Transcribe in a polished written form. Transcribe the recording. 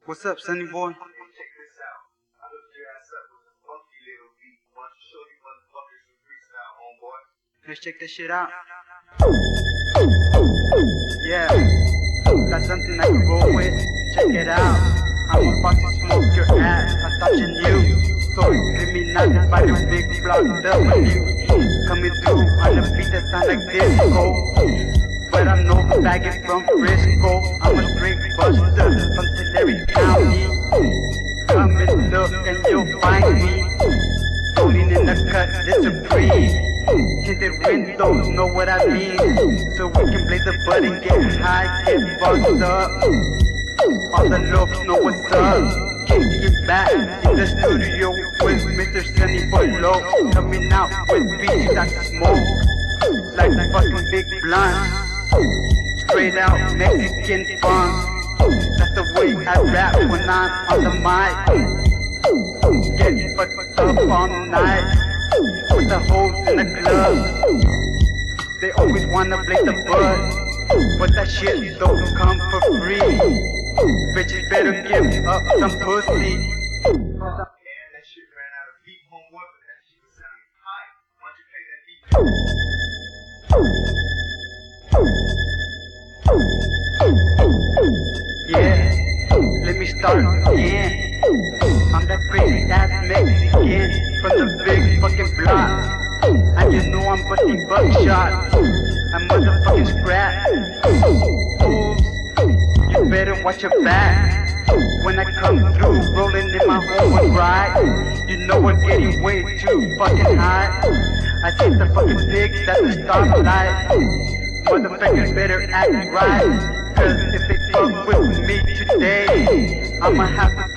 What's up, Sonny boy? Check this out. I hooked your ass up with a funky little beat. Why don't you show you motherfuckers some freestyle, homeboy? Let's check this shit out. Yeah, got something I can roll with. Check it out. I'm about to smoke your ass. I thought you knew. So criminal by the big block W. Coming through on the beat that sound like disco. But I'm no faggot from Frisco. I'm a straight buster from Tulare County. Come and look and you'll find me rolling in the cut, it's a breeze. Tinted windows, know what I mean. So we can blaze the bud and get high, get fucked up. All the looks know what's up. Can't get back in the studio with Mr. Sunny Below. Coming out with beats that smoke like fucking big blunt. Straight out Mexican funk. That's the way I rap when I'm on the mic. Get fucked up all night with the hoes in the club. They always wanna blaze the bud, but that shit don't come for free. Bitches better give up some pussy. Man, that shit ran out of beat, homeboy, but that shit was sounding high. Why don't you play that beat? Yeah, let me start again. I'm that crazy ass Mexican from the big fucking block. And you know I'm busting buckshot. I'm motherfucking scrap. Oops, you better watch your back. When I come through, rolling in my homeward ride, you know we're getting way too fucking high. I see the fucking pigs at the stoplight. Motherfuckers better act right, cause if they fuck with me today, I'ma have to